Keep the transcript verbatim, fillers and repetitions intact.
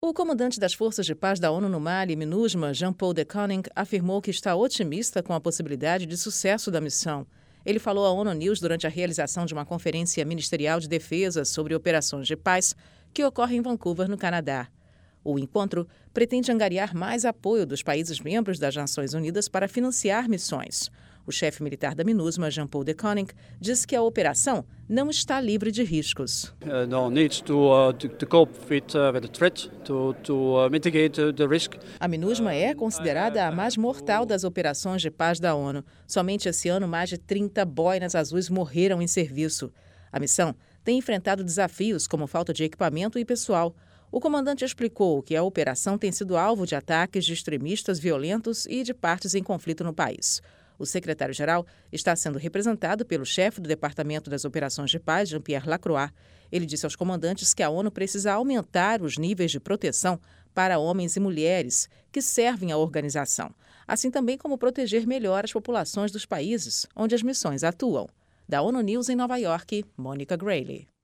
O comandante das Forças de Paz da ONU no Mali, MINUSMA, Jean-Paul de Koning, afirmou que está otimista com a possibilidade de sucesso da missão. Ele falou à ONU News durante a realização de uma conferência ministerial de defesa sobre operações de paz que ocorre em Vancouver, no Canadá. O encontro pretende angariar mais apoio dos países membros das Nações Unidas para financiar missões. O chefe militar da MINUSMA, Jean-Paul de Koning, disse que a operação não está livre de riscos. Uh, no needs to, uh, to, to cope with, uh, with the threat, to, to uh, mitigate the risk. A MINUSMA é considerada a mais mortal das operações de paz da ONU. Somente esse ano, mais de trinta boinas azuis morreram em serviço. A missão tem enfrentado desafios como falta de equipamento e pessoal. O comandante explicou que a operação tem sido alvo de ataques de extremistas violentos e de partes em conflito no país. O secretário-geral está sendo representado pelo chefe do Departamento das Operações de Paz, Jean-Pierre Lacroix. Ele disse aos comandantes que a ONU precisa aumentar os níveis de proteção para homens e mulheres que servem à organização, assim também como proteger melhor as populações dos países onde as missões atuam. Da ONU News em Nova York, Mônica Grayle.